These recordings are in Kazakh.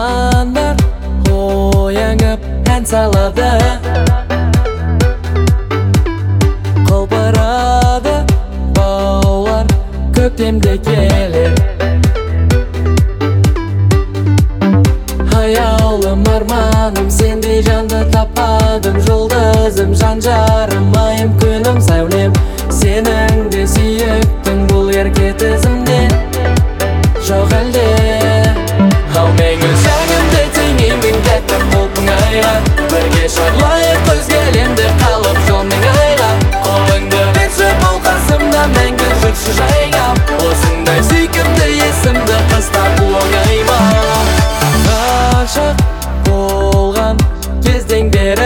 Armanlar oyanıp en saladı, Kolbaradı bağlar köktemde gelir. Hayalim armanım sende candı tapadım, Жұлдызым жанжарым ayım күнім сәулем. Сенің де сүйіктің бұл ерке тізімде жоқ әлде. Ал меңіл жәңімді теңеймін тәтті құлпың айға, бірге шарлайық көзге әлемді қалып жолмен айға. Қолыңды берші бұл қасымда мәңгі жүрші жайғап, осындай сүйкімді есімді қыстап оңай ма. Ғашық болған кезден бері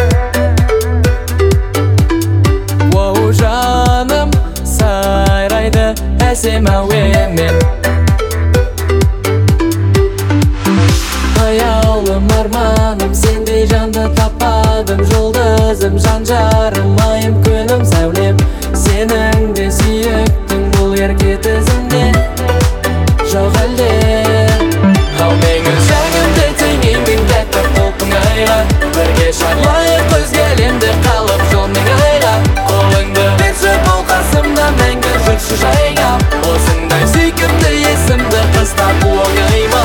оу жаным сайрайды әсем әуенмен. Hayalim armanım sende жанды тападым, Жұлдызым жанжарым ayım күнім сәулем. Сенің де сүйіктің бұл ерке тізімде жоқ әлде. Ал меңіл жәңімді теңеймін тәтті құлпың айға, бірге шарлайық көзге әлемді қалып жолмен айға. Қолыңды берші бұл қасымда мәңгі жүрші жайғап, осындай сүйкімді есімді қыстап оңай ма.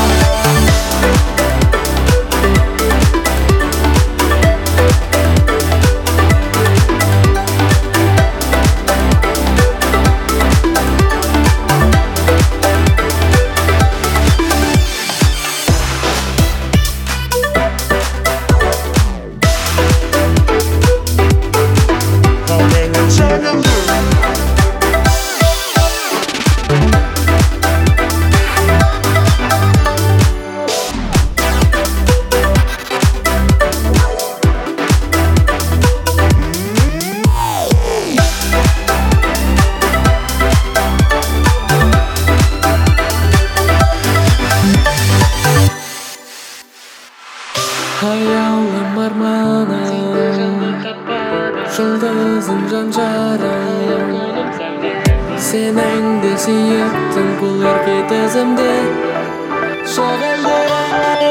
Hayalim armanım, Жұлдызым жанжарым, Сенің де сүйіктің бұл ерке тізімде жоқ әлде.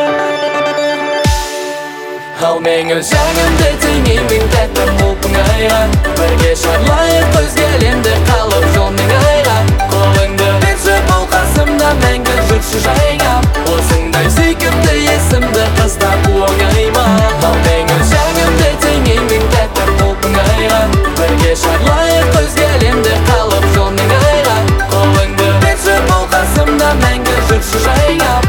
Ал меңіл жәңімді теңеймін тәтті құлпың айға, бірге шарлайық көзге әлемді қалып жолмен айға. Қолыңды берші бұл қасымда мәңгі жүрші жайғап, осындай сүйкімді есімді қыстап оңай ма. Ал меңіл жәңімді теңеймін тәтті құлпың айға, бірге шарлайық көзге әлемді қалып жолмен айға. Қолыңды берші бұл қасымда мәңгі жүрші жайғап,